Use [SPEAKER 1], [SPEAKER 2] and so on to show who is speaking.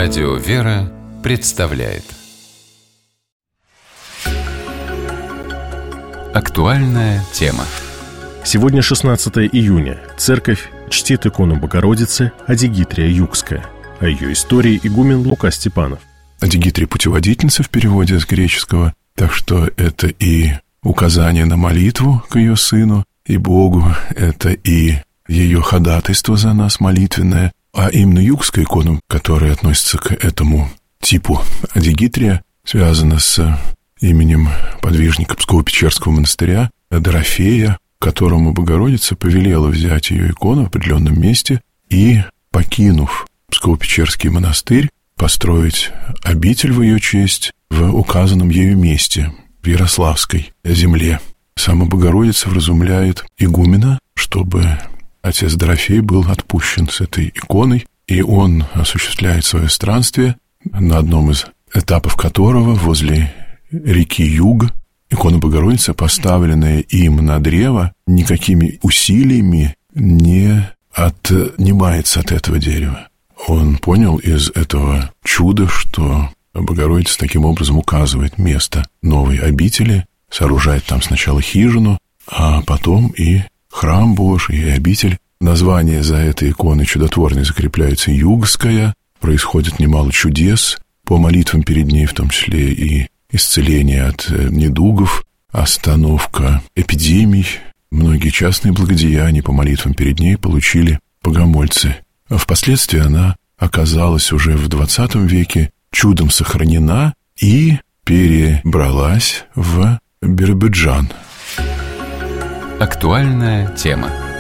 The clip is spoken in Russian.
[SPEAKER 1] Радио «Вера» представляет актуальная тема.
[SPEAKER 2] Сегодня 16 июня. Церковь чтит икону Богородицы Адигитрия Югская. О ее истории игумен Лука Степанов.
[SPEAKER 3] Адигитрия — путеводительница в переводе с греческого, так что это и указание на молитву к ее сыну и Богу, это и ее ходатайство за нас молитвенное, а именно югская икона, которая относится к этому типу Адигитрия, связана с именем подвижника Псково-Печерского монастыря Дорофея, которому Богородица повелела взять ее икону в определенном месте и, покинув Псково-Печерский монастырь, построить обитель в ее честь в указанном ею месте, в Ярославской земле. Сама Богородица вразумляет игумена, чтобы отец Дорофей был отпущен с этой иконой, и он осуществляет свое странствие, на одном из этапов которого, возле реки Юг, икона Богородицы, поставленная им на древо, никакими усилиями не отнимается от этого дерева. Он понял из этого чуда, что Богородица таким образом указывает место новой обители, сооружает там сначала хижину, а потом и храм Божий, и обитель. Название за этой иконой чудотворной закрепляется Югская, происходит немало чудес по молитвам перед ней, в том числе и исцеление от недугов, остановка эпидемий. Многие частные благодеяния по молитвам перед ней получили богомольцы. Впоследствии она оказалась уже в XX веке чудом сохранена и перебралась в Биробиджан.
[SPEAKER 1] Актуальная тема.